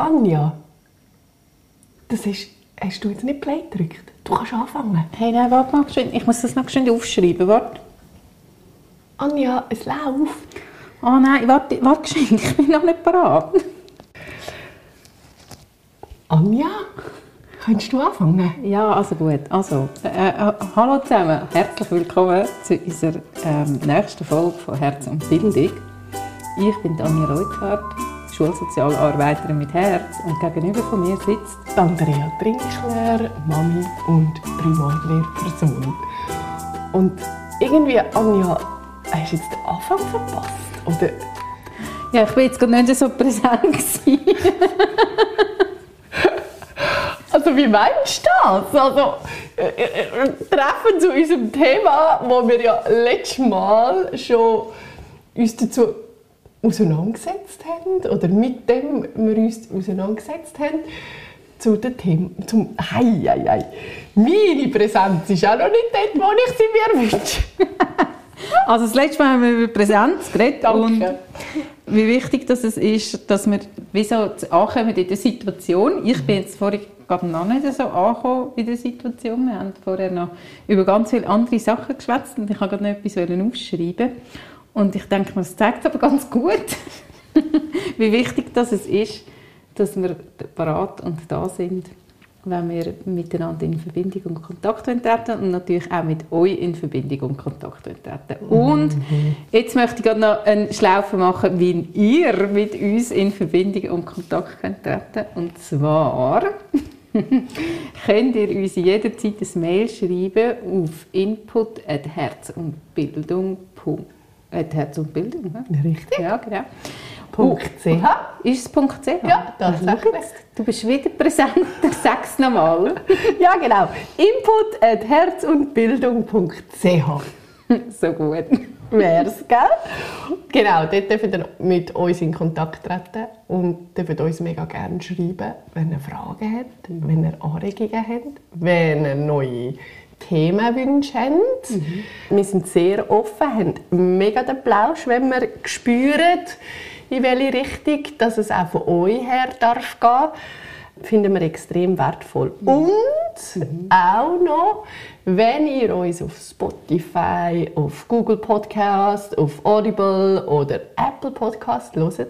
Anja, hast du jetzt nicht Play gedrückt? Du kannst anfangen. Hey, nein, warte mal. Ich muss das noch schnell aufschreiben. Warte. Anja, es läuft. Oh nein, warte geschwind. Ich bin noch nicht bereit. Anja, kannst du anfangen? Ja, also gut. Also, hallo zusammen. Herzlich willkommen zu unserer nächsten Folge von Herz und Bildung. Ich bin Anja Reuthardt, Schulsozialarbeiterin mit Herz, und gegenüber von mir sitzt Andrea Trinkler, Mami und Primarlehrperson. Und irgendwie, Anja, hast du jetzt den Anfang verpasst? Oder? Ja, ich war jetzt gerade nicht so präsent gewesen. Also wie meinst du das? Also, treffen zu unserem Thema, wo wir ja letztes Mal schon uns dazu auseinandergesetzt haben, oder mit dem wir uns auseinandergesetzt haben, zu dem Thema, Meine Präsenz ist auch noch nicht dort, wo ich sie mir wünsche. Also das letzte Mal haben wir über Präsenz geredet. Danke. Und wie wichtig das ist, dass wir wie so ankommen in der Situation. Ich bin jetzt vorhin gerade noch nicht so angekommen in der Situation. Wir haben vorher noch über ganz viele andere Sachen geschwätzt und ich wollte gerade noch etwas aufschreiben. Und ich denke, das zeigt aber ganz gut, wie wichtig das ist, dass wir parat und da sind, wenn wir miteinander in Verbindung und Kontakt treten und natürlich auch mit euch in Verbindung und Kontakt treten. Und jetzt möchte ich gerade noch eine Schlaufe machen, wie ihr mit uns in Verbindung und Kontakt treten. Und zwar könnt ihr uns jederzeit ein Mail schreiben auf input@herzundbildung.ch. Richtig? Ja, genau. .ch. Ist es .ch? Ja, tatsächlich. Du bist wieder präsent, sag es nochmal. Ja, genau. input@herzundbildung.ch. So gut. Wär's, gell? Genau, dort dürft ihr mit uns in Kontakt treten und dürft uns mega gerne schreiben, wenn ihr Fragen habt, wenn ihr Anregungen habt, wenn ihr neue Themenwünsche habt. Wir sind sehr offen, haben mega den Plausch, wenn wir spüren, in welche Richtung dass es auch von euch her darf gehen. Finden wir extrem wertvoll. Und auch noch, wenn ihr uns auf Spotify, auf Google Podcast, auf Audible oder Apple Podcast hört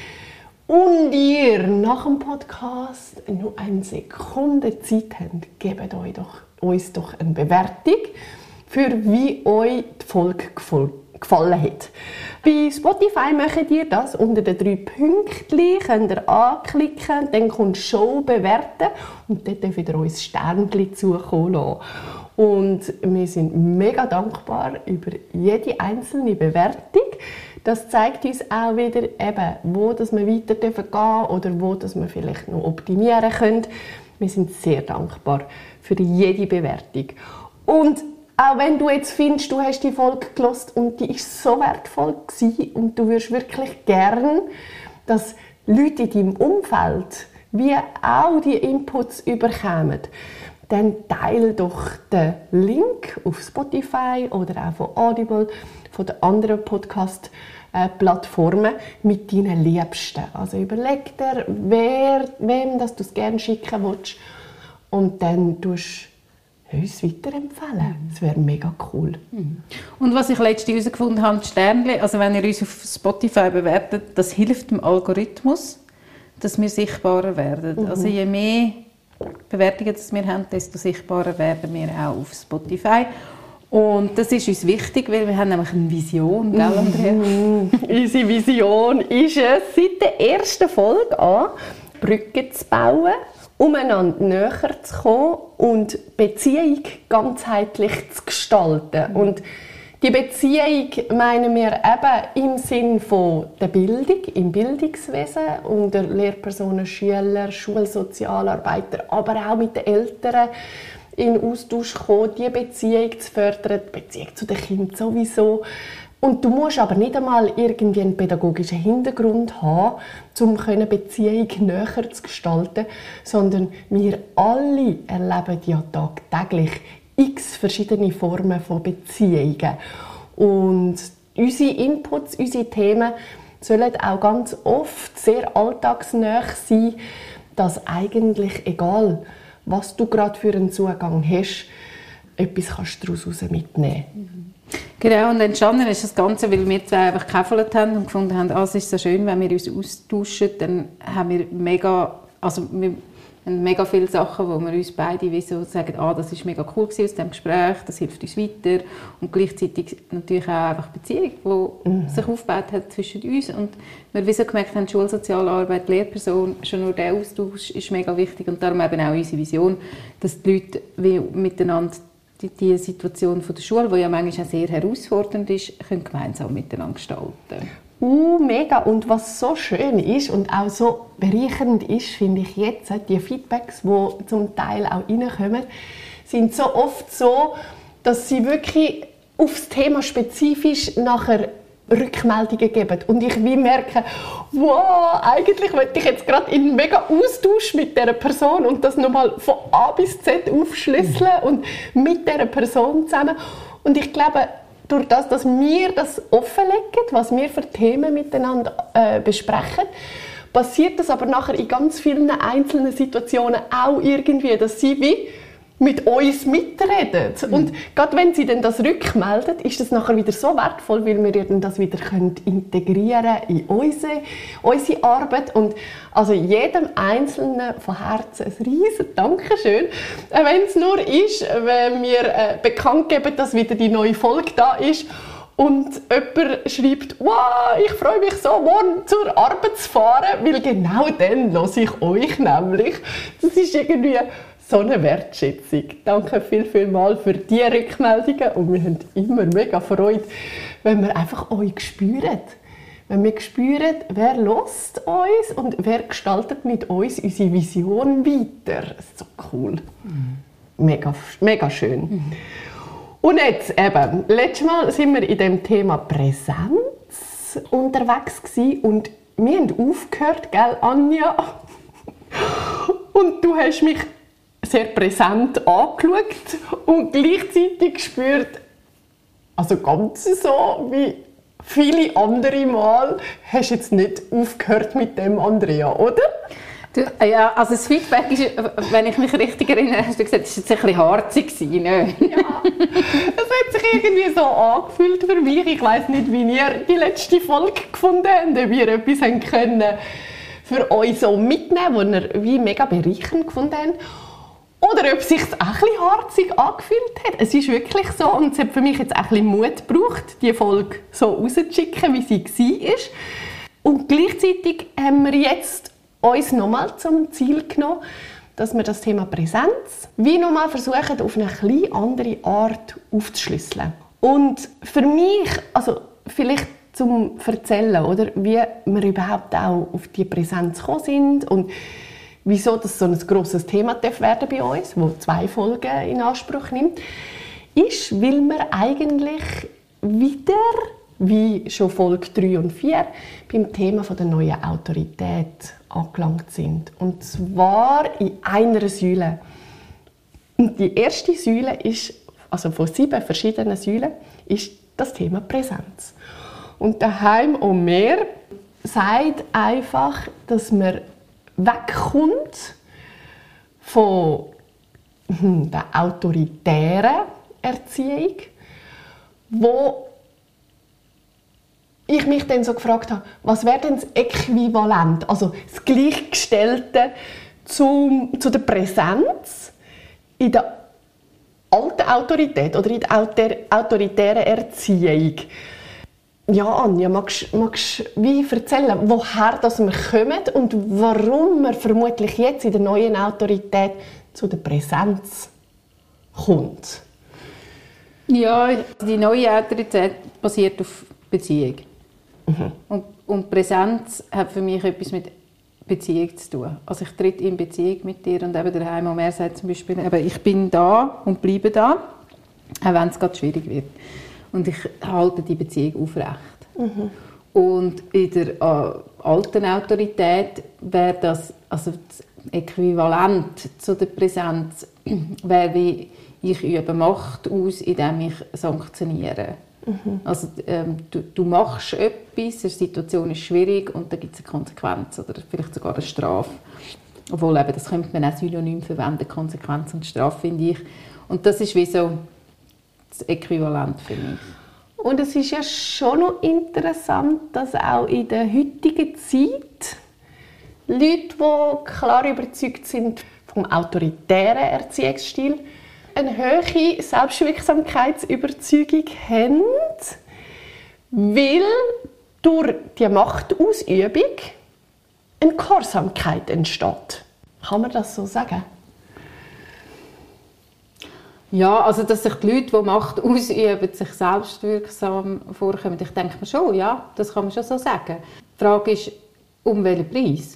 und ihr nach dem Podcast nur eine Sekunde Zeit habt, gebt uns doch eine Bewertung, für wie euch die Folge gefallen hat. Bei Spotify macht ihr das unter den 3 Pünktchen, könnt ihr anklicken, dann kommt «Show bewerten» und dort dürft ihr uns Sternchen zukommen lassen. Und wir sind mega dankbar über jede einzelne Bewertung. Das zeigt uns auch wieder, eben, wo dass wir weiter gehen dürfen oder wo dass wir vielleicht noch optimieren können. Wir sind sehr dankbar für jede Bewertung. Und auch wenn du jetzt findest, du hast die Folge gehört und die war so wertvoll gewesen und du würdest wirklich gern, dass Leute in deinem Umfeld wie auch die Inputs überkommen, dann teile doch den Link auf Spotify oder auch von Audible, von den anderen Podcast-Plattformen mit deinen Liebsten. Also überleg dir, wem du es gerne schicken willst und dann tust uns weiterempfehlen. Das wäre mega cool. Und was ich letztens herausgefunden habe, die Sternchen, also wenn ihr uns auf Spotify bewertet, das hilft dem Algorithmus, dass wir sichtbarer werden. Also je mehr Bewertungen das wir haben, desto sichtbarer werden wir auch auf Spotify. Und das ist uns wichtig, weil wir haben nämlich eine Vision, gell, Andrea? Unsere Vision ist es, seit der ersten Folge an, Brücken zu bauen, umeinander näher zu kommen und Beziehung ganzheitlich zu gestalten. Und die Beziehung meinen wir eben im Sinn von der Bildung, im Bildungswesen, unter Lehrpersonen, Schüler, Schulsozialarbeiter, aber auch mit den Eltern in Austausch kommen, diese Beziehung zu fördern, die Beziehung zu den Kindern sowieso. Und du musst aber nicht einmal irgendwie einen pädagogischen Hintergrund haben, um eine Beziehung näher zu gestalten, sondern wir alle erleben ja tagtäglich x verschiedene Formen von Beziehungen. Und unsere Inputs, unsere Themen, sollen auch ganz oft sehr alltagsnah sein, dass eigentlich, egal was du gerade für einen Zugang hast, etwas kannst du daraus mitnehmen. Genau, und entstanden ist das Ganze, weil wir zwei einfach gekämpft haben und gefunden haben, es ist so schön, wenn wir uns austauschen, dann haben wir mega viele Sachen, wo wir uns beide wie so sagen, das ist mega cool gewesen aus diesem Gespräch, das hilft uns weiter. Und gleichzeitig natürlich auch einfach Beziehung, die sich aufgebaut hat zwischen uns. Und wir wie so gemerkt haben, Schulsozialarbeit, Lehrperson, schon nur der Austausch ist mega wichtig. Und darum eben auch unsere Vision, dass die Leute wie miteinander die Situation von der Schule, die ja manchmal auch sehr herausfordernd ist, können gemeinsam miteinander gestalten. Mega. Und was so schön ist und auch so bereichernd ist, finde ich jetzt, die Feedbacks, die zum Teil auch reinkommen, sind so oft so, dass sie wirklich aufs Thema spezifisch nachher Rückmeldungen geben. Und ich wie merke, wow, eigentlich möchte ich jetzt gerade in einen mega Austausch mit dieser Person und das nochmal von A bis Z aufschlüsseln und mit dieser Person zusammen. Und ich glaube, durch das, dass wir das offenlegen, was wir für Themen miteinander besprechen, passiert das aber nachher in ganz vielen einzelnen Situationen auch irgendwie, dass sie wie mit uns mitreden. Und gerade wenn sie dann das rückmelden, ist das nachher wieder so wertvoll, weil wir dann das wieder integrieren in unsere Arbeit. Und also jedem Einzelnen von Herzen ein riesen Dankeschön. Wenn es nur ist, wenn wir bekannt geben, dass wieder die neue Folge da ist und jemand schreibt, wow, ich freue mich so, morgen zur Arbeit zu fahren, weil genau dann höre ich euch nämlich. Das ist irgendwie so eine Wertschätzung. Danke viel mal für diese Rückmeldungen und wir haben immer mega Freude, wenn wir einfach euch spüren. Wenn wir spüren, wer hört uns und wer gestaltet mit uns unsere Vision weiter. Das ist so cool. Mega schön. Und jetzt eben, letztes Mal sind wir in dem Thema Präsenz unterwegs gewesen und wir haben aufgehört, gell, Anja? Und du hast mich sehr präsent angeschaut und gleichzeitig gespürt, also ganz so wie viele andere Mal, hast du jetzt nicht aufgehört mit dem, Andrea, oder? Ja, also das Feedback ist, wenn ich mich richtig erinnere, hast du gesagt, es war jetzt ein bisschen harzig. Ne? Ja, es hat sich irgendwie so angefühlt für mich. Ich weiss nicht, wie ihr die letzte Folge gefunden habt, ob ihr etwas können für euch so mitnehmen könnt, was ihr wie mega bereichernd gefunden habt. Oder ob es sich auch ein bisschen harzig angefühlt hat. Es ist wirklich so und es hat für mich jetzt auch ein bisschen Mut gebraucht, die Folge so rauszuschicken, wie sie war. Und gleichzeitig haben wir jetzt uns nochmal zum Ziel genommen, dass wir das Thema Präsenz wie nochmal versuchen, auf eine etwas andere Art aufzuschlüsseln. Und für mich, also vielleicht zum Erzählen, oder, wie wir überhaupt auch auf die Präsenz gekommen sind und wieso das so ein grosses Thema werden bei uns, das 2 Folgen in Anspruch nimmt, ist, weil wir eigentlich wieder, wie schon Folge 3 und 4, beim Thema der neuen Autorität angelangt sind. Und zwar in einer Säule. Und die erste Säule ist, also von 7 verschiedenen Säulen, ist das Thema Präsenz. Und daheim und mehr sagt einfach, dass man wegkommt von der autoritären Erziehung, wo ich mich dann so gefragt habe, was wäre denn das Äquivalent, also das Gleichgestellte zu der Präsenz in der alten Autorität oder in der autoritären Erziehung. Ja, Anja, magst du wie erzählen, woher das wir kommen und warum man vermutlich jetzt in der neuen Autorität zu der Präsenz kommt? Ja, die neue Autorität basiert auf Beziehung. Und Präsenz hat für mich etwas mit Beziehung zu tun. Also ich trete in Beziehung mit dir und eben daheim, und er sagt zum Beispiel, eben, ich bin da und bleibe da, auch wenn es gerade schwierig wird. Und ich halte die Beziehung aufrecht. Und in der alten Autorität wäre das, also das Äquivalent zu der Präsenz, wäre wie ich übe Macht aus, indem ich sanktioniere. Also du machst etwas, die Situation ist schwierig und dann gibt es eine Konsequenz oder vielleicht sogar eine Strafe. Obwohl, eben, das könnte man auch synonym verwenden, Konsequenz und Strafe, finde ich. Und das ist wie so das Äquivalent für mich. Und es ist ja schon noch interessant, dass auch in der heutigen Zeit Leute, die klar überzeugt sind vom autoritären Erziehungsstil, eine hohe Selbstwirksamkeitsüberzeugung haben, weil durch die Machtausübung eine Gehorsamkeit entsteht. Kann man das so sagen? Ja, also dass sich die Leute, die Macht ausüben, sich selbstwirksam vorkommen, ich denke mir schon, ja, das kann man schon so sagen. Die Frage ist, um welchen Preis?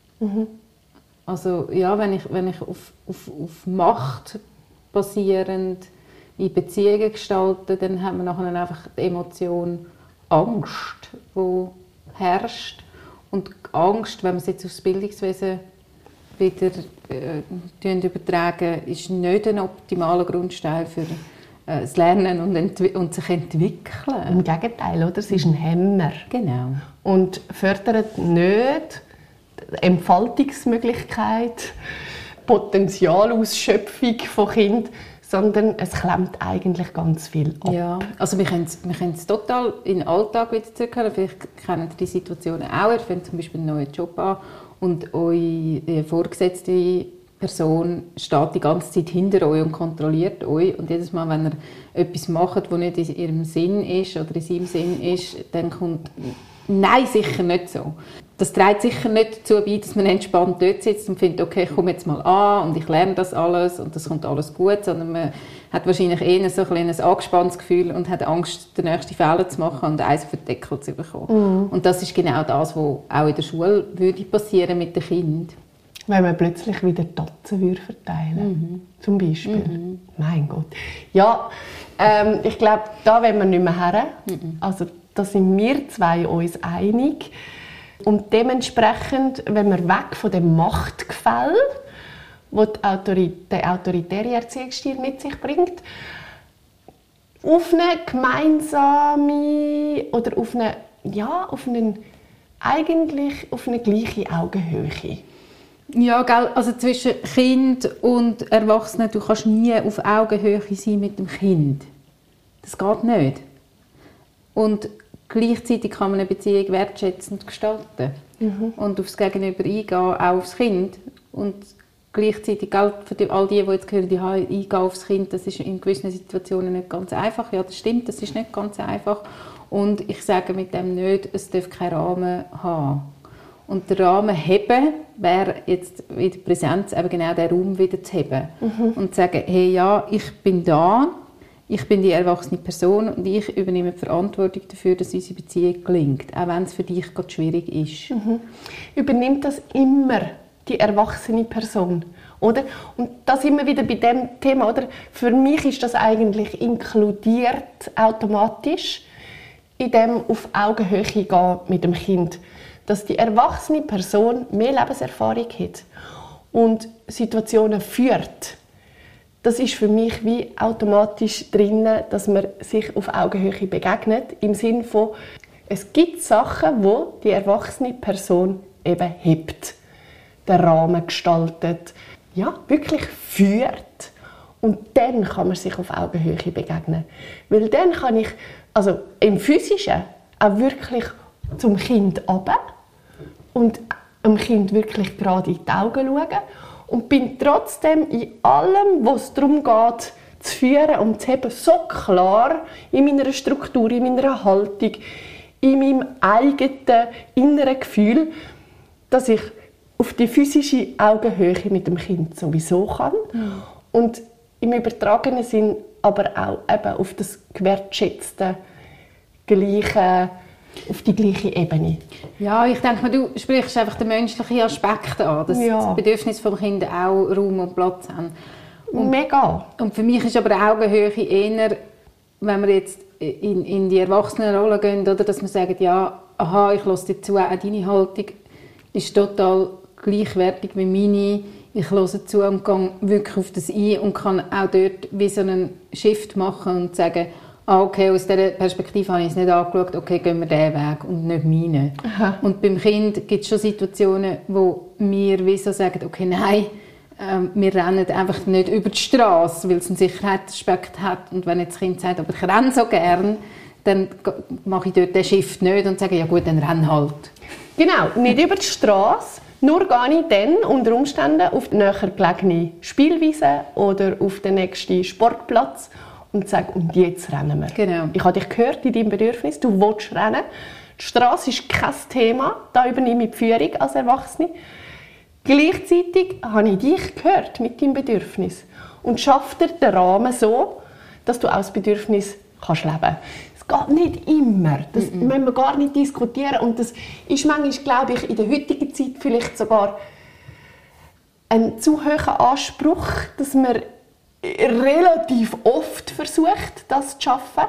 Also ja, wenn ich auf Macht basierend in Beziehungen gestalte, dann haben wir nachher einfach die Emotion Angst, die herrscht. Und Angst, wenn man es jetzt aufs Bildungswesen wieder übertragen, ist nicht ein optimaler Grundstein für das Lernen und sich entwickeln. Im Gegenteil, oder? Es ist ein Hämmer. Genau. Und fördert nicht die Entfaltungsmöglichkeit, Potenzialausschöpfung von Kindern, sondern es klemmt eigentlich ganz viel ab. Ja, also wir können es total in den Alltag wieder zurückholen. Vielleicht kennen Sie die Situation auch. Ihr fängt zum Beispiel einen neuen Job an und eure vorgesetzte Person steht die ganze Zeit hinter euch und kontrolliert euch. Und jedes Mal, wenn ihr etwas macht, das nicht in ihrem Sinn ist oder in seinem Sinn ist, dann kommt «Nein, sicher nicht so». Das trägt sicher nicht dazu bei, dass man entspannt dort sitzt und findet, okay, ich komme jetzt mal an und ich lerne das alles und das kommt alles gut, sondern man hat wahrscheinlich eher so ein angespanntes Gefühl und hat Angst, den nächsten Fehler zu machen und eins auf den Deckel zu bekommen. Und das ist genau das, was auch in der Schule würde passieren mit den Kindern. Wenn man plötzlich wieder Tatzen würde verteilen, zum Beispiel. Mein Gott. Ja, ich glaube, da wollen wir nicht mehr her. Also da sind wir zwei uns einig. Und dementsprechend, wenn wir weg von dem Machtgefälle, das der autoritäre Erziehungsstil mit sich bringt, auf eine gemeinsame oder auf eine gleiche Augenhöhe. Ja, gell, also zwischen Kind und Erwachsenen, du kannst nie auf Augenhöhe sein mit dem Kind. Das geht nicht. Und gleichzeitig kann man eine Beziehung wertschätzend gestalten und aufs Gegenüber eingehen, auch aufs Kind. Und gleichzeitig, für all die jetzt hören, die eingehen aufs Kind, das ist in gewissen Situationen nicht ganz einfach. Ja, das stimmt, das ist nicht ganz einfach. Und ich sage mit dem nicht, es darf keinen Rahmen haben. Und den Rahmen heben wäre jetzt in der Präsenz eben genau den Raum wieder zu heben. Und zu sagen, hey, ja, ich bin da, ich bin die erwachsene Person und ich übernehme die Verantwortung dafür, dass unsere Beziehung gelingt, auch wenn es für dich gerade schwierig ist. Übernimmt das immer die erwachsene Person, oder? Und da sind wir wieder bei dem Thema, oder? Für mich ist das eigentlich inkludiert automatisch in dem auf Augenhöhe gehen mit dem Kind, dass die erwachsene Person mehr Lebenserfahrung hat und Situationen führt. Das ist für mich wie automatisch drin, dass man sich auf Augenhöhe begegnet, im Sinne von, es gibt Sachen, wo die erwachsene Person eben hebt, den Rahmen gestaltet, ja, wirklich führt. Und dann kann man sich auf Augenhöhe begegnen. Weil dann kann ich, also im Physischen, auch wirklich zum Kind runter und dem Kind wirklich gerade in die Augen schauen und bin trotzdem in allem, was es darum geht, zu führen und zu haben, so klar in meiner Struktur, in meiner Haltung, in meinem eigenen inneren Gefühl, dass ich auf die physische Augenhöhe mit dem Kind sowieso kann. Und im übertragenen Sinn aber auch eben auf das gewertschätzte, gleiche, auf die gleiche Ebene. Ja, ich denke, du sprichst einfach den menschlichen Aspekt an, dass das Bedürfnis des Kindes auch Raum und Platz haben. Und mega. Und für mich ist aber Augenhöhe eher, wenn wir jetzt in die Erwachsenenrolle gehen, oder, dass wir sagen, ja, aha, ich höre dir zu, auch deine Haltung ist total gleichwertig wie meine. Ich höre zu und gehe wirklich auf das ein und kann auch dort wie so einen Shift machen und sagen, okay, aus dieser Perspektive habe ich es nicht angeschaut, okay, gehen wir diesen Weg und nicht meinen. Und beim Kind gibt es schon Situationen, wo wir wie so sagen, okay, nein, wir rennen einfach nicht über die Straße, weil es einen Sicherheitsaspekt hat. Und wenn jetzt das Kind sagt, aber ich renne so gern, dann mache ich dort den Shift nicht und sage, ja gut, dann renn halt. Genau, nicht über die Straße, nur gehe ich dann unter Umständen auf die näher gelegene Spielwiese oder auf den nächsten Sportplatz und sage, und jetzt rennen wir. Genau. Ich habe dich gehört in deinem Bedürfnis, du willst rennen. Die Straße ist kein Thema, da übernehme ich die Führung als Erwachsene. Gleichzeitig habe ich dich gehört mit deinem Bedürfnis und schafft dir den Rahmen so, dass du auch das Bedürfnis kannst leben. Es geht nicht immer, das müssen wir gar nicht diskutieren und das ist manchmal, glaube ich, in der heutigen Zeit vielleicht sogar ein zu hoher Anspruch, dass man relativ oft versucht, das zu schaffen.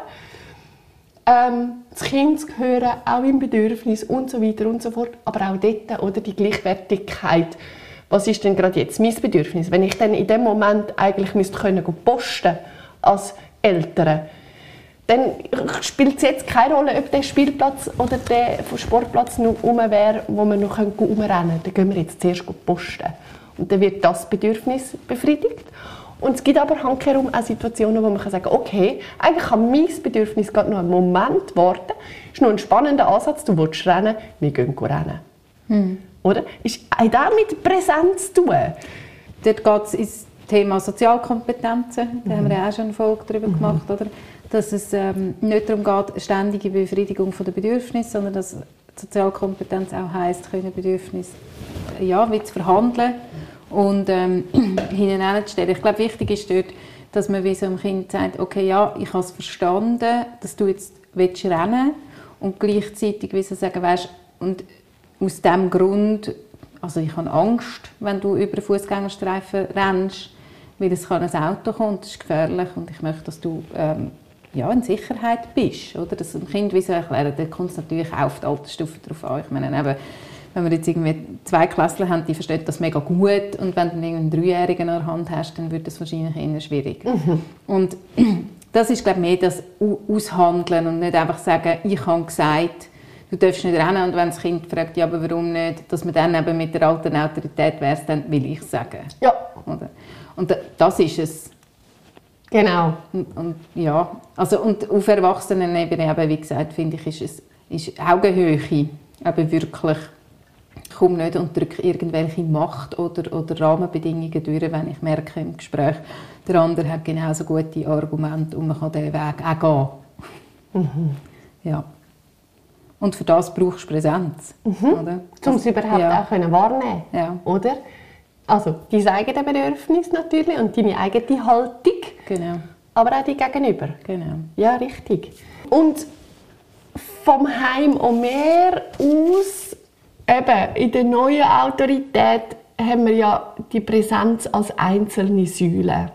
Das Kind zu hören, auch im Bedürfnis und so weiter und so fort. Aber auch dort, oder die Gleichwertigkeit. Was ist denn gerade jetzt mein Bedürfnis? Wenn ich dann in dem Moment eigentlich posten müsste als Eltern, dann spielt es jetzt keine Rolle, ob der Spielplatz oder der Sportplatz noch rum wäre, wo wir noch rumrennen können. Dann gehen wir jetzt zuerst posten. Und dann wird das Bedürfnis befriedigt. Und es gibt aber handkehrum auch Situationen, wo man sagen kann, okay, eigentlich kann mein Bedürfnis gerade noch einen Moment warten. Das ist noch ein spannender Ansatz, du willst rennen, wir gehen rennen. Oder? Hat auch mit Präsenz zu tun. Dort geht es ins Thema Sozialkompetenzen, da haben wir ja auch schon eine Folge darüber gemacht, oder? Dass es nicht darum geht, eine ständige Befriedigung der Bedürfnisse, sondern dass Sozialkompetenz auch heisst, können Bedürfnisse wie zu verhandeln und hineinzustellen. Ich glaube, wichtig ist dort, dass man wie so einem Kind sagt, okay, ja, ich habe es verstanden, dass du jetzt rennen willst und gleichzeitig wie so sagen, weißt, und aus diesem Grund, also ich habe Angst, wenn du über den Fußgängerstreifen rennst, weil es kann ein Auto kommen, das ist gefährlich und ich möchte, dass du in Sicherheit bist. Oder? Das dem Kind wie so erklären, da kommt es natürlich auch auf die Altersstufe drauf an. Ich meine, eben, wenn wir jetzt irgendwie 2 Klässler haben, die verstehen das mega gut und wenn du einen 3-Jährigen an der Hand hast, dann wird das wahrscheinlich eher schwierig. Und das ist, glaube ich, mehr das Aushandeln und nicht einfach sagen, ich habe gesagt, du darfst nicht rennen und wenn das Kind fragt, ja, aber warum nicht, dass man dann eben mit der alten Autorität wäre, dann will ich sagen. Ja. Oder? Und das ist es. Genau. Und auf Erwachsenenebene, eben, wie gesagt, finde ich, ist Augenhöhe eben wirklich, ich komme nicht und drücke irgendwelche Macht- oder Rahmenbedingungen durch, wenn ich merke im Gespräch, der andere hat genauso gute Argumente und man kann diesen Weg auch gehen. Ja. Und für das brauchst du Präsenz. Oder? Um es überhaupt auch wahrnehmen können. Oder? Also dein eigenes Bedürfnis natürlich und deine eigene Haltung. Genau. Aber auch die Gegenüber. Genau. Ja, richtig. Und vom Heim auch mehr aus, eben in der neuen Autorität, haben wir ja die Präsenz als einzelne Säule.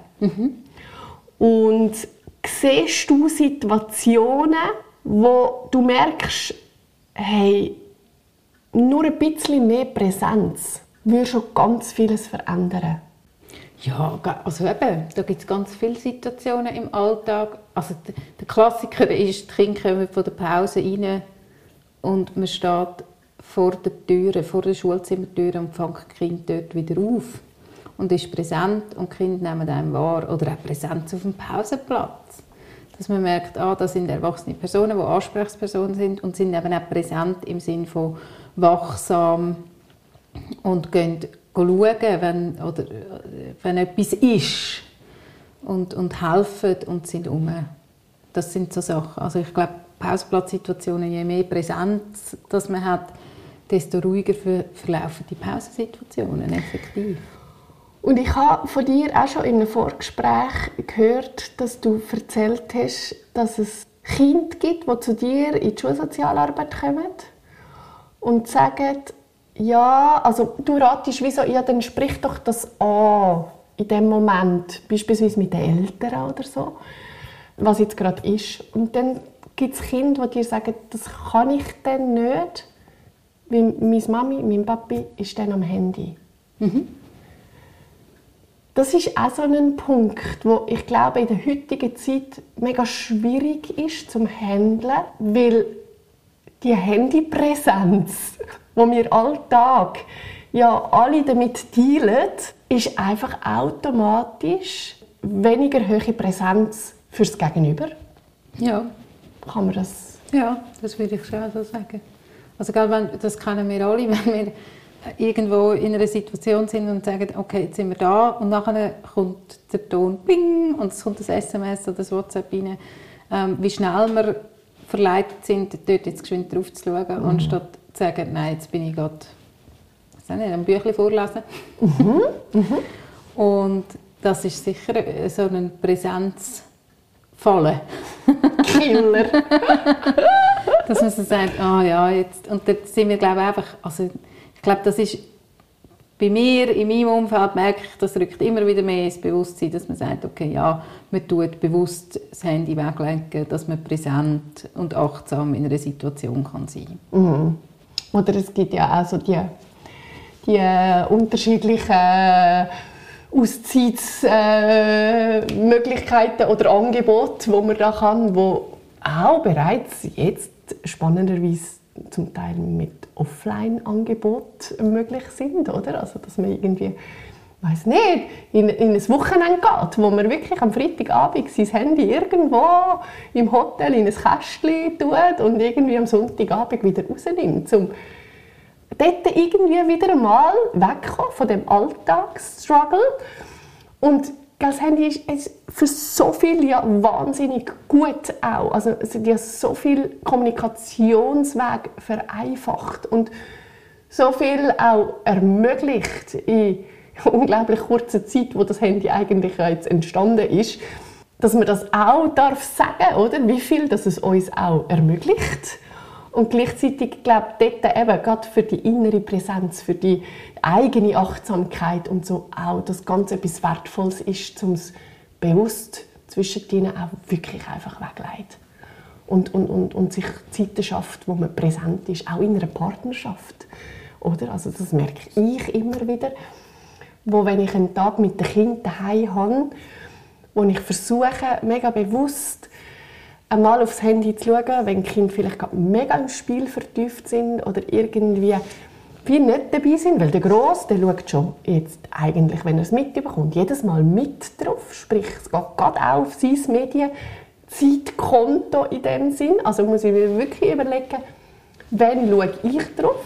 Und siehst du Situationen, wo du merkst, hey, nur ein bisschen mehr Präsenz würde schon ganz vieles verändern? Ja, also eben, da gibt es ganz viele Situationen im Alltag. Also der Klassiker ist, die Kinder kommen von der Pause rein und man steht vor der Tür, vor der Schulzimmertür und fängt das Kind dort wieder auf. Und ist präsent und die Kinder nehmen einem wahr. Oder auch Präsenz auf dem Pausenplatz. Dass man merkt, das sind erwachsene Personen, die Ansprechpersonen sind und sind eben auch präsent im Sinne von wachsam und gehen schauen, wenn etwas ist und helfen und sind um. Das sind so Sachen. Also ich glaube, Pausenplatzsituationen, je mehr Präsenz das man hat, desto ruhiger verlaufen die Pausensituationen effektiv. Und ich habe von dir auch schon in einem Vorgespräch gehört, dass du erzählt hast, dass es Kinder gibt, die zu dir in die Schulsozialarbeit kommen und sagen, ja, also du ratest, wieso, ja, dann sprich doch das an in dem Moment, beispielsweise mit den Eltern oder so, was jetzt gerade ist. Und dann gibt es Kinder, die dir sagen, das kann ich dann nicht, weil meine Mami, mein Papi ist dann am Handy. Das ist auch so ein Punkt, wo ich glaube, in der heutigen Zeit mega schwierig ist zum Handeln, weil die Handypräsenz, die wir alltag ja alle damit dealen, ist einfach automatisch weniger hohe Präsenz fürs Gegenüber. Ja. Kann man das? Ja, das würde ich schon so sagen. Also, das kennen wir alle, wenn wir irgendwo in einer Situation sind und sagen, okay, jetzt sind wir da und nachher kommt der Ton Ping und es kommt ein SMS oder ein WhatsApp rein, wie schnell wir verleitet sind, dort jetzt geschwind drauf zu schauen, anstatt zu sagen, nein, jetzt bin ich gerade ein Büchlein vorlesen. Und das ist sicher so eine Präsenzfalle. Killer. Dass man so sagt, ja, jetzt. Und dort sind wir, glaube ich, einfach, also ich glaube, das ist bei mir, in meinem Umfeld, merke ich, das rückt immer wieder mehr ins Bewusstsein, dass man sagt, okay, ja, man tut bewusst das Handy weglenken, dass man präsent und achtsam in einer Situation kann sein. Mhm. Oder es gibt ja auch so die unterschiedlichen Auszeitsmöglichkeiten oder Angebote, die man da kann, die auch bereits jetzt spannenderweise zum Teil mit Offline-Angeboten möglich sind, oder? Also, dass man irgendwie, weiss nicht, in ein Wochenende geht, wo man wirklich am Freitagabend sein Handy irgendwo im Hotel in ein Kästchen tut und irgendwie am Sonntagabend wieder rausnimmt, um dort irgendwie wieder einmal wegkommen von dem Alltagsstruggle. Und das Handy ist für so viel ja wahnsinnig gut auch. Also es hat ja so viel Kommunikationswege vereinfacht und so viel auch ermöglicht in unglaublich kurzer Zeit, wo das Handy eigentlich jetzt entstanden ist, dass man das auch darf sagen, oder? Wie viel das es uns auch ermöglicht. Und gleichzeitig glaube ich, dort eben gerade für die innere Präsenz, für die eigene Achtsamkeit und so auch, dass ganz etwas Wertvolles ist, um es bewusst zwischen denen auch wirklich einfach wegzuleiten. Und sich Zeiten schafft, wo man präsent ist, auch in einer Partnerschaft. Oder? Also das merke ich immer wieder, wo wenn ich einen Tag mit den Kindern daheim habe, wo ich versuche, mega bewusst einmal aufs Handy zu schauen, wenn die Kinder vielleicht gerade mega im Spiel vertieft sind oder irgendwie wie nicht dabei sind, weil der Grosse, der schaut schon jetzt eigentlich, wenn er es mitbekommt, jedes Mal mit drauf, sprich es geht gerade auch auf sein Medienzeitkonto in dem Sinn, also muss ich mir wirklich überlegen, wann schaue ich drauf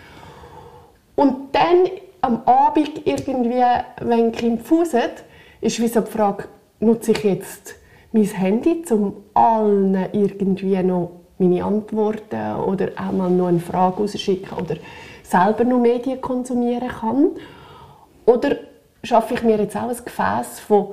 und dann am Abend irgendwie, wenn die Kinder fusen, ist wie so die Frage, nutze ich jetzt mein Handy, um allen irgendwie noch meine Antworten oder auch mal noch eine Frage rauszuschicken oder selber noch Medien konsumieren kann? Oder schaffe ich mir jetzt auch ein Gefäß von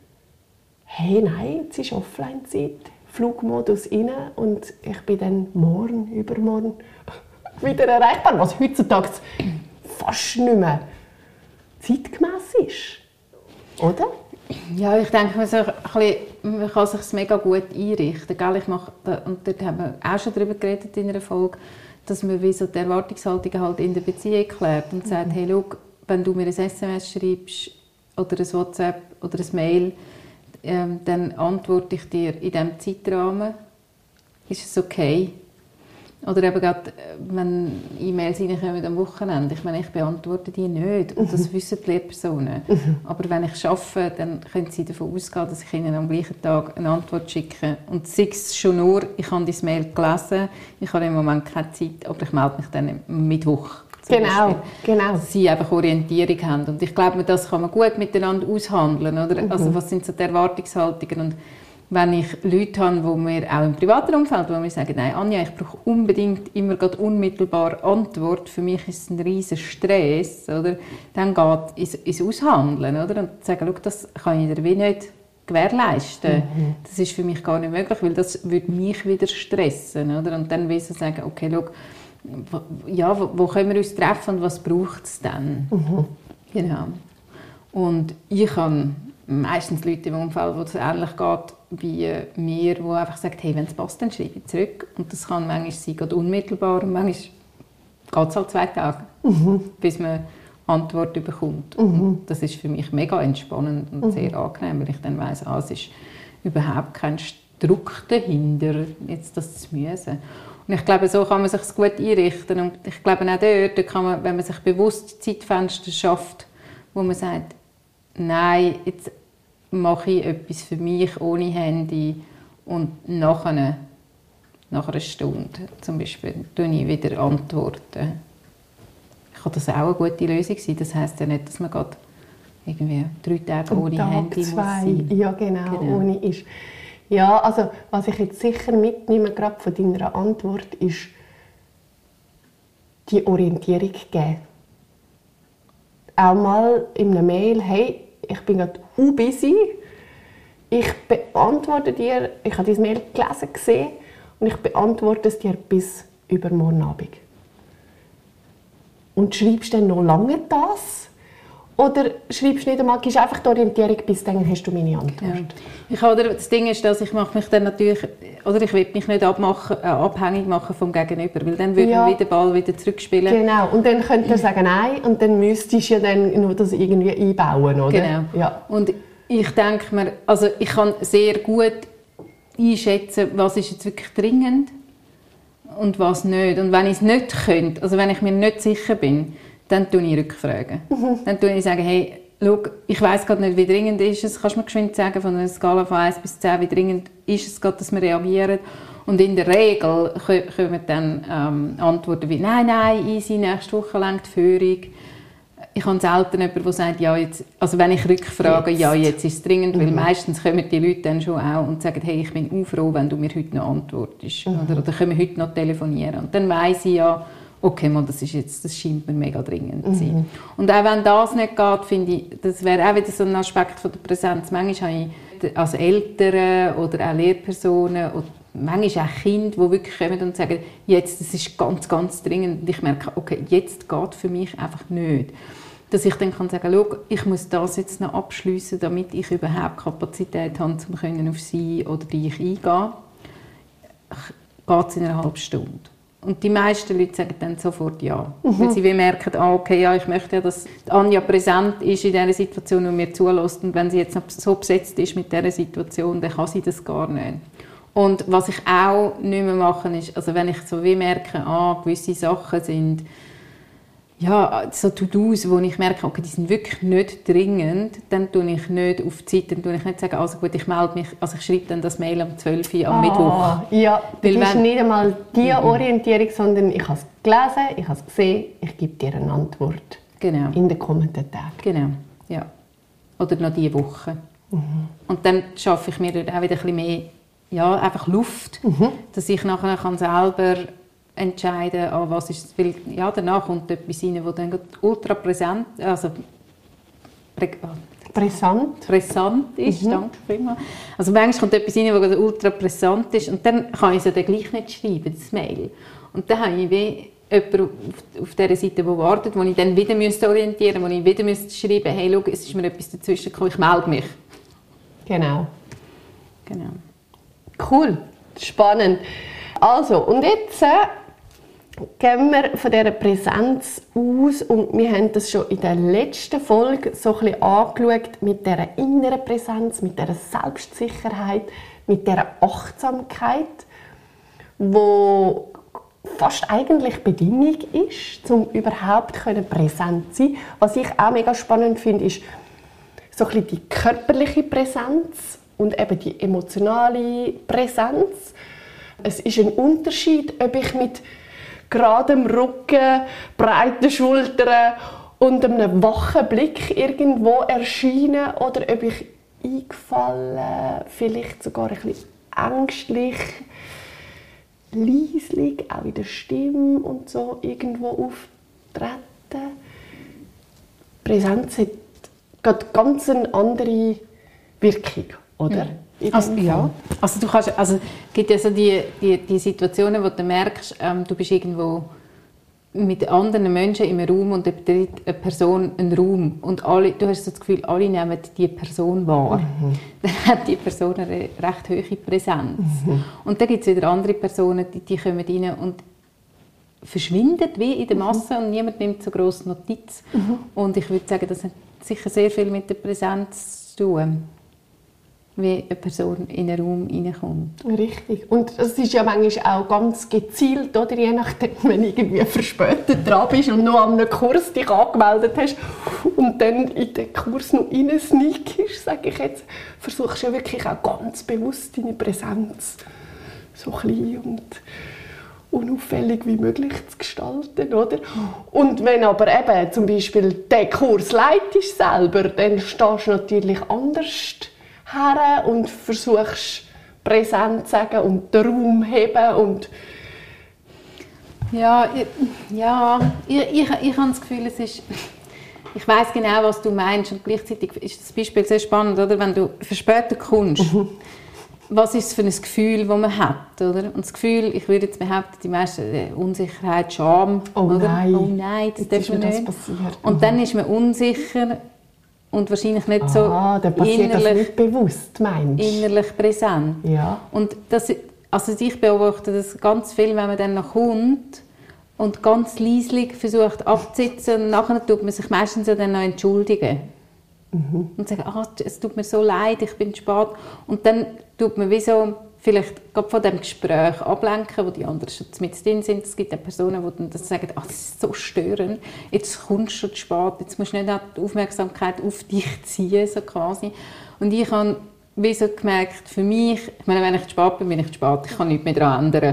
«Hey, nein, jetzt ist Offline-Zeit, Flugmodus rein und ich bin dann morgen, übermorgen wieder erreichbar», was heutzutage fast nicht mehr zeitgemäss ist, oder? Ja, ich denke, man kann sich es mega gut einrichten. Und dort haben wir auch schon darüber geredet in einer Folge, dass man wie so die Erwartungshaltung halt in der Beziehung klärt und sagt, hey, schau, wenn du mir ein SMS schreibst oder ein WhatsApp oder ein Mail, dann antworte ich dir in diesem Zeitrahmen. Ist es okay? Oder eben gerade, wenn E-Mails reinkommen am Wochenende. Ich meine, ich beantworte die nicht. Und das wissen die Lehrpersonen. Aber wenn ich arbeite, dann können sie davon ausgehen, dass ich ihnen am gleichen Tag eine Antwort schicke. Und sei es schon nur, ich habe das Mail gelesen, ich habe im Moment keine Zeit, aber ich melde mich dann am Mittwoch. Genau. Dass sie einfach Orientierung haben. Und ich glaube, das kann man gut miteinander aushandeln. Oder? Also was sind so die Erwartungshaltungen? Und wenn ich Leute habe, wo mir auch im privaten Umfeld, wo mir sagen, nein, Anja, ich brauche unbedingt immer unmittelbar Antwort, für mich ist es ein riesen Stress, oder? Dann geht ins Aushandeln, oder? Und sagen, schau, das kann ich dir wie nicht gewährleisten. Das ist für mich gar nicht möglich, weil das würde mich wieder stressen, oder? Und dann will ich sagen, okay, schau, ja, wo können wir uns treffen und was braucht es dann? Genau. Und ich habe meistens Leute im Umfeld, wo es ähnlich geht wie mir, die einfach sagen, hey, wenn es passt, dann schreibe ich zurück. Und das kann manchmal sein, geht unmittelbar, und manchmal geht es halt 2 Tage, bis man Antwort bekommt. Und das ist für mich mega entspannend und sehr angenehm, weil ich dann weiss, es ist überhaupt kein Druck dahinter, jetzt das zu müssen. Und ich glaube, so kann man sich gut einrichten. Und ich glaube, auch dort kann man, wenn man sich bewusst Zeitfenster schafft, wo man sagt, nein, jetzt mache ich etwas für mich ohne Handy und nach einer Stunde zum Beispiel antworte ich wieder antworten. Kann das auch eine gute Lösung sein? Das heisst ja nicht, dass man gerade irgendwie 3 Tage ohne Tag Handy 2. muss sein. Ja, genau, ohne ist. Ja, also was ich jetzt sicher mitnehme, gerade von deiner Antwort, ist die Orientierung geben. Auch mal in einer Mail, hey, ich bin gerade busy, ich beantworte dir, ich habe deine Mail gelesen, gesehen und ich beantworte es dir bis übermorgen Abend. Und schreibst du dann noch lange das? Oder schreibst du nicht einmal, gibst einfach die Orientierung, bis dann hast du meine Antwort? Ja. Das Ding ist, dass ich mache mich dann natürlich, oder ich will mich nicht abhängig machen vom Gegenüber, weil dann würde man wieder den Ball wieder zurückspielen. Genau, und dann könnte er sagen nein und dann müsstest du ja dann nur das irgendwie einbauen, oder? Genau. Ja. Und ich denke mir, also ich kann sehr gut einschätzen, was ist jetzt wirklich dringend und was nicht. Und wenn ich es nicht könnte, also wenn ich mir nicht sicher bin, dann tue ich Rückfragen. Dann tue ich sagen, hey, schau, ich weiss gerade nicht, wie dringend ist es. Kannst du mir geschwind sagen, von einer Skala von 1 bis 10, wie dringend ist es gerade, dass wir reagieren? Und in der Regel kommen dann Antworten wie, nein, easy, nächste Woche reicht die Führung. Ich habe selten jemanden, der sagt, ja, jetzt, also wenn ich rückfrage, jetzt. Ja, jetzt ist es dringend, weil meistens kommen die Leute dann schon auch und sagen, hey, ich bin auch froh, wenn du mir heute noch antwortest. Oder können wir heute noch telefonieren. Und dann weiss ich ja, okay, das scheint mir mega dringend zu sein. Und auch wenn das nicht geht, finde ich, das wäre auch wieder so ein Aspekt von der Präsenz. Manchmal habe ich als Eltern oder auch Lehrpersonen oder manchmal auch Kinder, die wirklich kommen und sagen, jetzt, das ist ganz, ganz dringend. Und ich merke, okay, jetzt geht für mich einfach nicht. Dass ich dann kann sagen, schau, ich muss das jetzt noch abschliessen, damit ich überhaupt Kapazität habe, um auf sie oder dich eingehen. Geht es in einer halben Stunde. Und die meisten Leute sagen dann sofort ja. Weil sie merken, okay, ja, ich möchte ja, dass Anja präsent ist in dieser Situation und mir zulässt. Und wenn sie jetzt noch so besetzt ist mit dieser Situation, dann kann sie das gar nicht. Und was ich auch nicht mehr mache, ist, also wenn ich so wie merke, gewisse Sachen sind so To-Dos, wo ich merke, okay, die sind wirklich nicht dringend, dann tue ich nicht auf die Zeit, dann tue ich nicht sagen, also gut, ich melde mich, also ich schreibe dann das Mail am 12 Uhr am Mittwoch. Ja, das ist nicht einmal die Orientierung, sondern ich habe es gelesen, ich habe es gesehen, ich gebe dir eine Antwort. Genau. In den kommenden Tagen. Genau, ja. Oder noch diese Woche. Und dann schaffe ich mir dort auch wieder ein bisschen mehr, einfach Luft, dass ich nachher selber entscheiden, was ist, weil danach kommt etwas rein, das dann ultra präsent, also brisant ist, danke vielmals. Also manchmal kommt etwas rein, das ultra brisant ist und dann kann ich es ja dann gleich nicht schreiben, das Mail. Und dann habe ich wie jemanden auf dieser Seite, der wartet, wo ich dann wieder orientieren müsste, wo ich wieder schreiben müsste, hey, schau, es ist mir etwas dazwischen gekommen, ich melde mich. Genau. Cool, spannend. Also, und jetzt gehen wir von dieser Präsenz aus und wir haben das schon in der letzten Folge so ein bisschen angeschaut mit dieser inneren Präsenz, mit dieser Selbstsicherheit, mit dieser Achtsamkeit, wo fast eigentlich Bedingung ist, um überhaupt präsent zu sein. Was ich auch mega spannend finde, ist so ein bisschen die körperliche Präsenz und eben die emotionale Präsenz. Es ist ein Unterschied, ob ich mit geradem Rücken, breiten Schultern und einem wachen Blick irgendwo erscheine oder ob ich eingefallen, vielleicht sogar ein bisschen ängstlich, leislich, auch in der Stimme und so irgendwo auftreten. Präsenz hat ganz eine andere Wirkung, oder? Also es gibt ja so die Situationen, wo du merkst, du bist irgendwo mit anderen Menschen im Raum und da betritt eine Person einen Raum und du hast so das Gefühl, alle nehmen die Person wahr. Dann hat die Person eine recht hohe Präsenz. Und dann gibt es wieder andere Personen, die kommen rein und verschwindet wie in der Masse und niemand nimmt so grosse Notiz. Und ich würde sagen, das hat sicher sehr viel mit der Präsenz zu tun, wie eine Person in einen Raum hineinkommt. Richtig. Und es ist ja manchmal auch ganz gezielt, oder? Je nachdem, wenn du irgendwie verspätet dran bist und noch an einem Kurs dich angemeldet hast und dann in den Kurs noch reinsneakst, sage ich jetzt, versuchst du ja wirklich auch ganz bewusst deine Präsenz so klein und unauffällig wie möglich zu gestalten, oder? Und wenn aber eben zum Beispiel den Kurs leitest selber, dann stehst du natürlich anders her und versuchst präsent zu sagen und den Raum heben und Ich habe das Gefühl, es ist... Ich weiss genau, was du meinst und gleichzeitig ist das Beispiel sehr spannend, oder? Wenn du verspätet kommst. Was ist es für ein Gefühl, das man hat, oder? Und das Gefühl, ich würde jetzt behaupten, die meisten Unsicherheit, Scham, oder? Oh nein, das darf man nicht. Und dann ist man unsicher und wahrscheinlich nicht so dann passiert das nicht bewusst, meinst du? Innerlich präsent. Ja. Und das, also ich beobachte das ganz viel, wenn man dann noch kommt und ganz leislich versucht abzusitzen und nachher tut man sich meistens ja dann noch entschuldigen. Und sagt, es tut mir so leid, ich bin spät. Und dann tut man wie so vielleicht gerade von dem Gespräch ablenken, wo die anderen schon mit drin sind. Es gibt auch Personen, die dann sagen, das ist so störend, jetzt kommst du schon zu spät, jetzt musst du nicht die Aufmerksamkeit auf dich ziehen, so quasi. Und ich habe wie so gemerkt, für mich, ich meine, wenn ich zu spät bin, bin ich zu spät, ich kann nichts mehr daran ändern.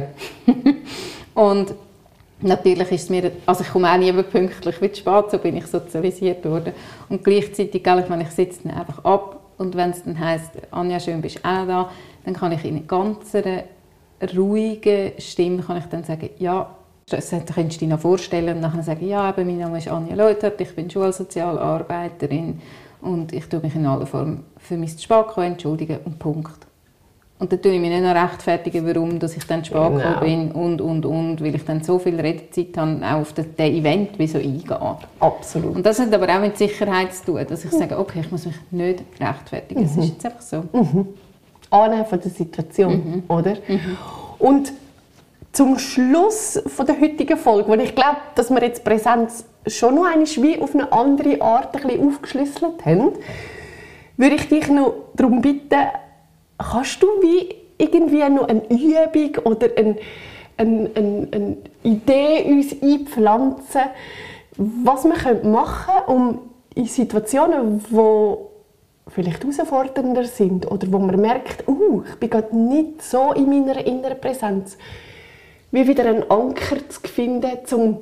Und natürlich ist es mir, also ich komme auch nie pünktlich wie zu spät, so bin ich sozialisiert worden. Und gleichzeitig, ich sitze dann einfach ab und wenn es dann heisst, Anja, schön, bist du auch da, dann kann ich in ganz ruhigen Stimme kann ich dann sagen, ja, das könntest du dir noch vorstellen und dann sagen, ja, mein Name ist Anja Leutert, ich bin Schulsozialarbeiterin und ich tue mich in aller Form für mein Spätkommen entschuldigen und Punkt. Und dann tue ich mich nicht noch rechtfertigen, warum dass ich dann spät gekommen bin und, weil ich dann so viel Redezeit habe, auch auf das Event wie so eingehe. Absolut. Und das hat aber auch mit Sicherheit zu tun, dass ich sage, okay, ich muss mich nicht rechtfertigen, es ist jetzt einfach so. Annehmen von der Situation, oder? Und zum Schluss von der heutigen Folge, wo ich glaube, dass wir jetzt Präsenz schon noch einmal wie auf eine andere Art ein bisschen aufgeschlüsselt haben, würde ich dich noch darum bitten, kannst du wie irgendwie noch eine Übung oder eine Idee uns einpflanzen, was wir machen können, um in Situationen, die vielleicht herausfordernder sind oder wo man merkt, ich bin gerade nicht so in meiner inneren Präsenz, wie wieder einen Anker zu finden, zum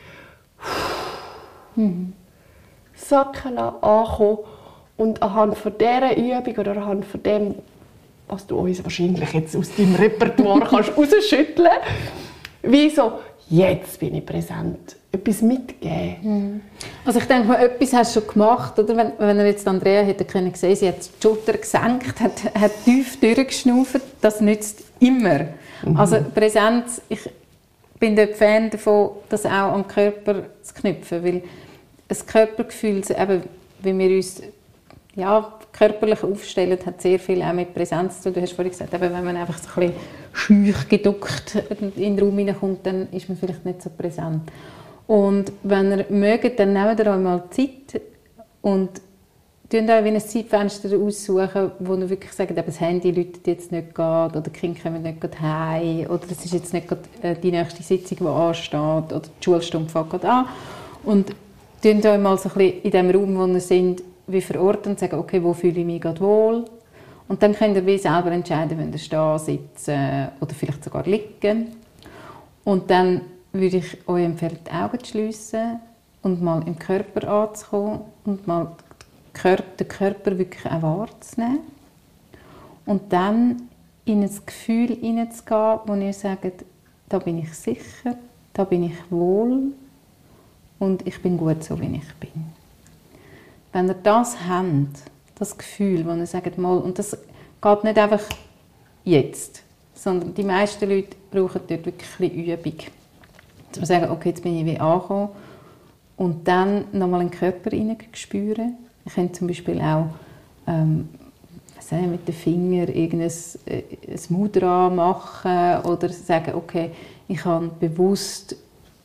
Sacken ankommen und anhand von dieser Übung oder anhand von dem, was du uns wahrscheinlich jetzt aus deinem Repertoire kannst rausschütteln, wie so, jetzt bin ich präsent, etwas mitgeben. Also ich denke mal, etwas hast du schon gemacht, oder? Wenn jetzt Andrea hätte können sehen, sie hat die Schulter gesenkt, hat tief durchgeschnauft, das nützt immer. Also Präsenz, ich bin dort Fan davon, das auch an den Körper zu knüpfen, weil ein Körpergefühl, eben, wie wir uns körperlich aufstellen, hat sehr viel auch mit Präsenz zu tun. Du hast vorhin gesagt, eben, wenn man einfach so ein bisschen schüch geduckt in den Raum hineinkommt, dann ist man vielleicht nicht so präsent. Und wenn ihr mögt, dann nehmt ihr euch mal Zeit und sucht euch wie ein Zeitfenster aussuchen, wo ihr wirklich sagt, das Handy läutet jetzt nicht gerade, oder die Kinder kommen nicht gerade heim, oder es ist jetzt nicht gerade die nächste Sitzung, die ansteht, oder die Schulstunde fängt gerade an. Und sucht euch mal so ein bisschen in dem Raum, wo ihr seid, wie verorten und sagen, okay, wo fühle ich mich gerade wohl? Und dann könnt ihr wie selber entscheiden, wenn ihr stehen, sitzen oder vielleicht sogar liegen. Und dann würde ich euch empfehlen, die Augen zu schliessen und mal im Körper anzukommen und mal den Körper wirklich auch wahrzunehmen. Und dann in ein Gefühl hineinzugehen, wo ihr sagt, da bin ich sicher, da bin ich wohl und ich bin gut so, wie ich bin. Wenn ihr das habt, das Gefühl, wo ihr sagt, mal, und das geht nicht einfach jetzt, sondern die meisten Leute brauchen dort wirklich ein bisschen Übung. Dass wir sagen, okay, jetzt bin ich wie angekommen und dann nochmal in den Körper hineinspüren. Ich könnte zum Beispiel auch mit den Fingern ein Mudra machen oder sagen, okay, ich habe bewusst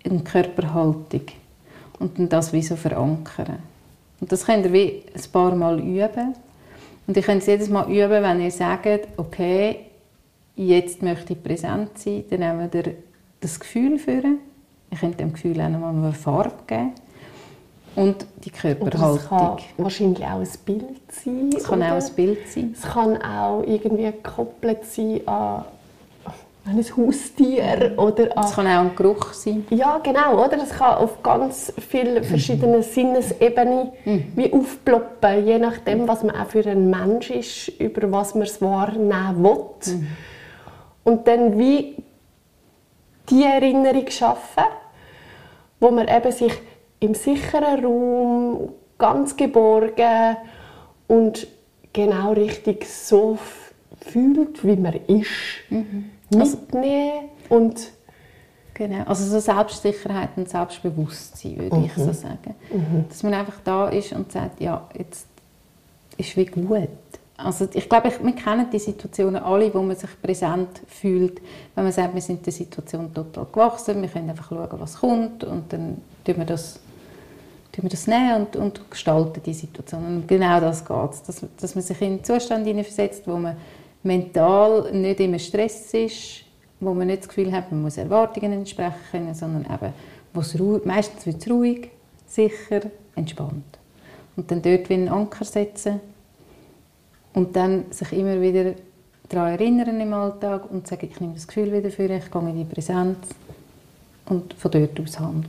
eine Körperhaltung und dann das wie so verankern. Und das könnt ihr wie ein paar Mal üben. Und ihr könnt es jedes Mal üben, wenn ihr sagt, okay, jetzt möchte ich präsent sein, dann nehmt ihr das Gefühl führen. Ihr könnt dem Gefühl auch nochmal eine Farbe geben. Und die Körperhaltung. Das kann wahrscheinlich auch ein Bild sein. Es kann auch ein Bild sein. Es kann auch irgendwie gekoppelt sein an ein Haustier oder an... Es kann auch ein Geruch sein. Ja, genau, oder? Es kann auf ganz vielen verschiedenen Sinnesebenen wie aufploppen, je nachdem, was man auch für ein Mensch ist, über was man es wahrnehmen will. Und dann wie die Erinnerung schaffen, wo man eben sich im sicheren Raum, ganz geborgen und genau richtig so fühlt, wie man ist. Mitnehmen und... Genau, also so Selbstsicherheit und Selbstbewusstsein, würde ich so sagen. Dass man einfach da ist und sagt, ja, jetzt ist wie gut. Also ich glaube, wir kennen die Situationen alle, wo man sich präsent fühlt, wenn man sagt, wir sind der Situation total gewachsen, wir können einfach schauen, was kommt und dann tun wir das nehmen und gestalten die Situation. Und genau das geht es, dass man sich in einen Zustand hineinversetzt, wo man mental nicht immer Stress ist, wo man nicht das Gefühl hat, man muss Erwartungen entsprechen können, sondern eben, meistens wird es ruhig, sicher, entspannt. Und dann dort wie einen Anker setzen und dann sich immer wieder daran erinnern im Alltag und sagen, ich nehme das Gefühl wieder für ich gehe in die Präsenz und von dort aus handeln.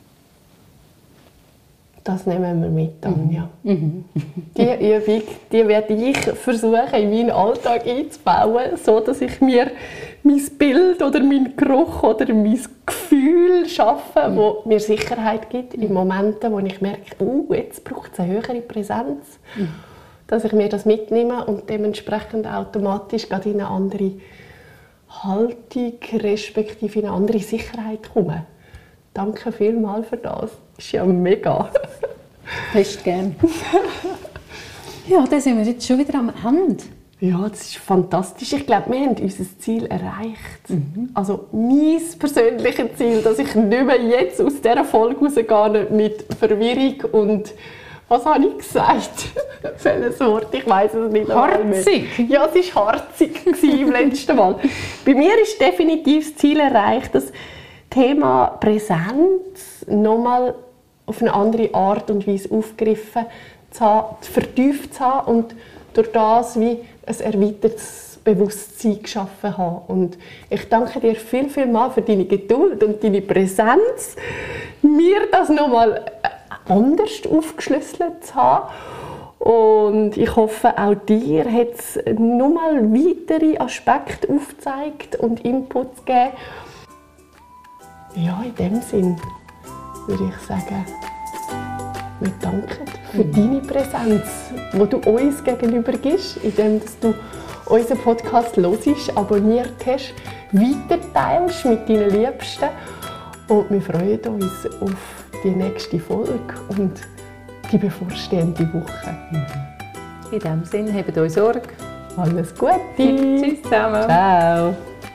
Das nehmen wir mit, Anja. Die Übung, die werde ich versuchen, in meinen Alltag einzubauen, so dass ich mir mein Bild oder meinen Geruch oder mein Gefühl schaffe, wo mir Sicherheit gibt in Momenten, wo ich merke, jetzt braucht es eine höhere Präsenz. Dass ich mir das mitnehme und dementsprechend automatisch gerade in eine andere Haltung, respektive in eine andere Sicherheit komme. Danke vielmals für das. Das ist ja mega. Fest gern. Ja, dann sind wir jetzt schon wieder am Ende. Ja, das ist fantastisch. Ich glaube, wir haben unser Ziel erreicht. Also mein persönliches Ziel, dass ich nicht mehr jetzt aus dieser Folge rausgehe mit Verwirrung und was habe ich gesagt? Welches Wort? Ich weiss es nicht. Harzig? Ja, es war harzig im letzten Mal. Bei mir ist definitiv das Ziel erreicht, das Thema Präsenz nochmal auf eine andere Art und Weise aufgegriffen zu haben, vertieft zu haben und durch das wie ein erweitertes Bewusstsein geschaffen haben. Und ich danke dir viel, viel mal für deine Geduld und deine Präsenz, mir das nochmal anders aufgeschlüsselt zu haben. Und ich hoffe, auch dir hat es nochmal weitere Aspekte aufgezeigt und Inputs gegeben. Ja, in dem Sinn würde ich sagen, wir danken für deine Präsenz, die du uns gegenüber gibst, indem du unseren Podcast hörst, abonniert hast, weiterteilst mit deinen Liebsten. Und wir freuen uns auf die nächste Folge und die bevorstehende Woche. In diesem Sinne, habt euch Sorge. Alles Gute. Tschüss zusammen. Ciao.